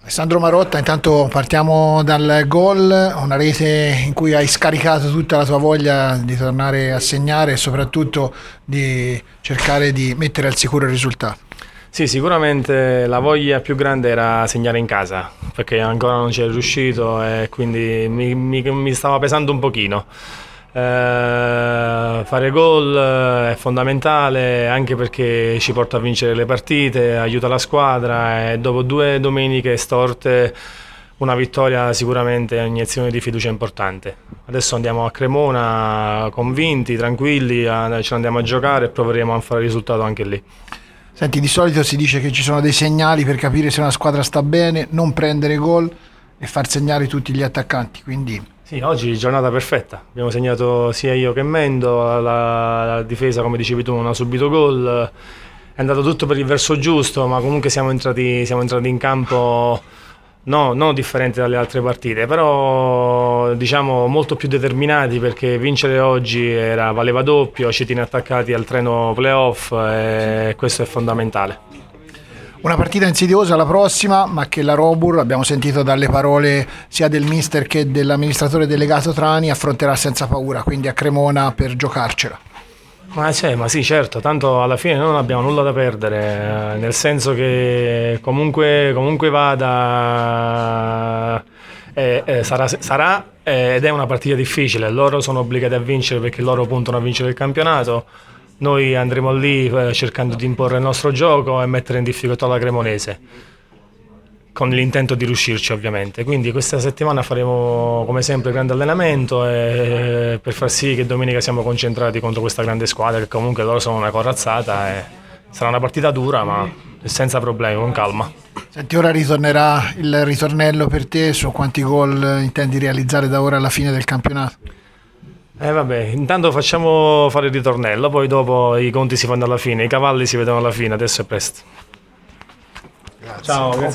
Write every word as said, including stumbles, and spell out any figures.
Sandro Marotta, intanto partiamo dal gol, una rete in cui hai scaricato tutta la tua voglia di tornare a segnare e soprattutto di cercare di mettere al sicuro il risultato. Sì, sicuramente la voglia più grande era segnare in casa, perché ancora non ci è riuscito e quindi mi, mi, mi stava pesando un pochino. Eh, fare gol è fondamentale anche perché ci porta a vincere le partite, aiuta la squadra e dopo due domeniche storte una vittoria sicuramente è un'iniezione di fiducia importante. Adesso andiamo a Cremona convinti, tranquilli, ce andiamo a giocare e proveremo a fare il risultato anche lì. Senti, di solito si dice che ci sono dei segnali per capire se una squadra sta bene, non prendere gol e far segnare tutti gli attaccanti, quindi... Sì, oggi giornata perfetta, abbiamo segnato sia io che Mendo, la, la difesa come dicevi tu non ha subito gol, è andato tutto per il verso giusto, ma comunque siamo entrati, siamo entrati in campo no, non differenti dalle altre partite, però diciamo molto più determinati perché vincere oggi era, valeva doppio, ci tiene attaccati al treno playoff e questo è fondamentale. Una partita insidiosa la prossima, ma che la Robur, abbiamo sentito dalle parole sia del mister che dell'amministratore delegato Trani, affronterà senza paura, quindi a Cremona per giocarcela. Ma, cioè, ma sì, certo, tanto alla fine non abbiamo nulla da perdere, nel senso che comunque, comunque vada eh, eh, sarà, sarà eh, ed è una partita difficile, loro sono obbligati a vincere perché loro puntano a vincere il campionato. Noi andremo lì eh, cercando di imporre il nostro gioco e mettere in difficoltà la Cremonese, con l'intento di riuscirci ovviamente. Quindi questa settimana faremo come sempre grande allenamento e, per far sì che domenica siamo concentrati contro questa grande squadra che comunque loro sono una corazzata e sarà una partita dura ma senza problemi, con calma. Senti, ora ritornerà il ritornello per te su quanti gol intendi realizzare da ora alla fine del campionato? Eh vabbè, intanto facciamo fare il ritornello, poi dopo i conti si fanno alla fine, i cavalli si vedono alla fine, adesso è presto. Grazie. Ciao, grazie.